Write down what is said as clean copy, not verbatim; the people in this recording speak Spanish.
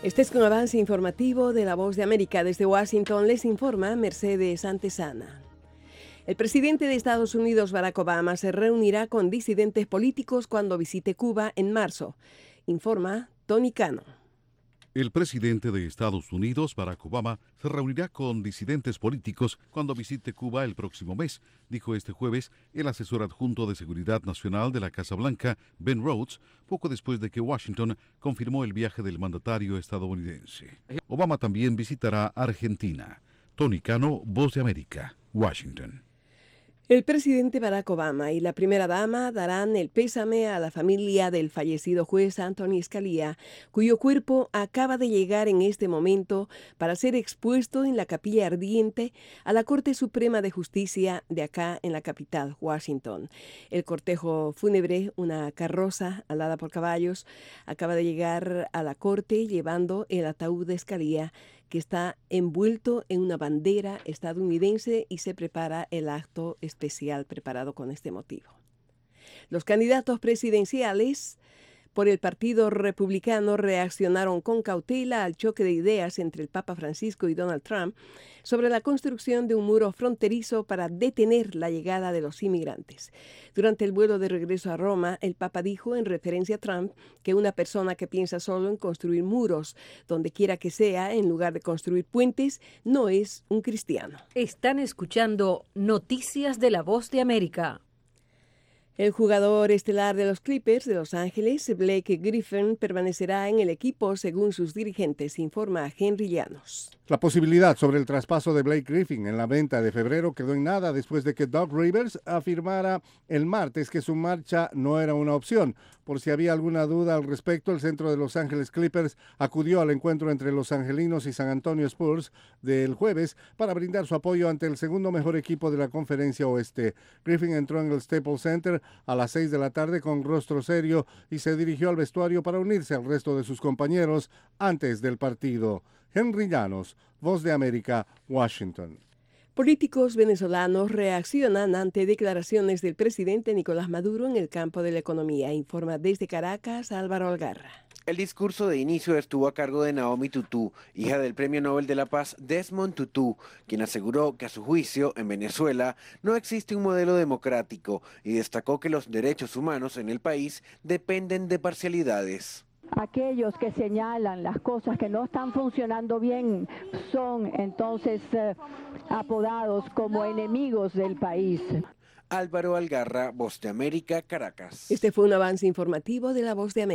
Este es un avance informativo de La Voz de América. Desde Washington les informa Mercedes Antesana. El presidente de Estados Unidos, Barack Obama, se reunirá con disidentes políticos cuando visite Cuba en marzo. Informa Tony Cano. El presidente de Estados Unidos, Barack Obama, se reunirá con disidentes políticos cuando visite Cuba el próximo mes, dijo este jueves el asesor adjunto de Seguridad Nacional de la Casa Blanca, Ben Rhodes, poco después de que Washington confirmó el viaje del mandatario estadounidense. Obama también visitará Argentina. Tony Cano, Voz de América, Washington. El presidente Barack Obama y la primera dama darán el pésame a la familia del fallecido juez Anthony Scalia, cuyo cuerpo acaba de llegar en este momento para ser expuesto en la capilla ardiente a la Corte Suprema de Justicia de acá en la capital, Washington. El cortejo fúnebre, una carroza alada por caballos, acaba de llegar a la corte llevando el ataúd de Scalia, que está envuelto en una bandera estadounidense, y se prepara el acto especial preparado con este motivo. Los candidatos presidenciales por el Partido Republicano reaccionaron con cautela al choque de ideas entre el Papa Francisco y Donald Trump sobre la construcción de un muro fronterizo para detener la llegada de los inmigrantes. Durante el vuelo de regreso a Roma, el Papa dijo en referencia a Trump que una persona que piensa solo en construir muros donde quiera que sea en lugar de construir puentes no es un cristiano. Están escuchando Noticias de La Voz de América. El jugador estelar de los Clippers de Los Ángeles, Blake Griffin, permanecerá en el equipo según sus dirigentes, informa Henry Llanos. La posibilidad sobre el traspaso de Blake Griffin en la venta de febrero quedó en nada después de que Doc Rivers afirmara el martes que su marcha no era una opción. Por si había alguna duda al respecto, el centro de Los Ángeles Clippers acudió al encuentro entre los angelinos y San Antonio Spurs del jueves para brindar su apoyo ante el segundo mejor equipo de la Conferencia Oeste. Griffin entró en el Staples Center a las 6 de la tarde con rostro serio y se dirigió al vestuario para unirse al resto de sus compañeros antes del partido. Henry Llanos, Voz de América, Washington. Políticos venezolanos reaccionan ante declaraciones del presidente Nicolás Maduro en el campo de la economía, informa desde Caracas Álvaro Algarra. El discurso de inicio estuvo a cargo de Naomi Tutú, hija del Premio Nobel de la Paz Desmond Tutu, quien aseguró que a su juicio en Venezuela no existe un modelo democrático y destacó que los derechos humanos en el país dependen de parcialidades. Aquellos que señalan las cosas que no están funcionando bien son entonces apodados como enemigos del país. Álvaro Algarra, Voz de América, Caracas. Este fue un avance informativo de La Voz de América.